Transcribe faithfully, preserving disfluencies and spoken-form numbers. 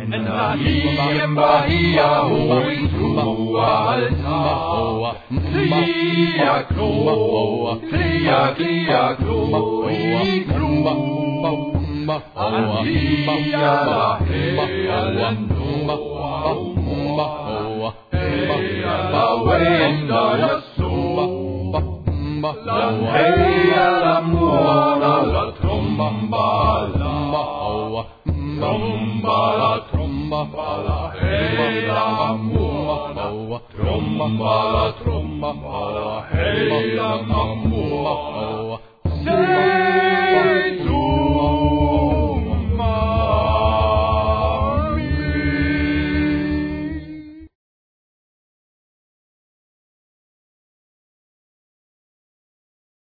Bahia, Bahia, oi tua altar. Cria, cro, cria, cria, cro, i cro. Antia la hea lendoa umoa. Hea la wenda ja so. La hea la muona la trombala. Trombala, trombala, hei la muona. Trombala, trombala, hei la muona.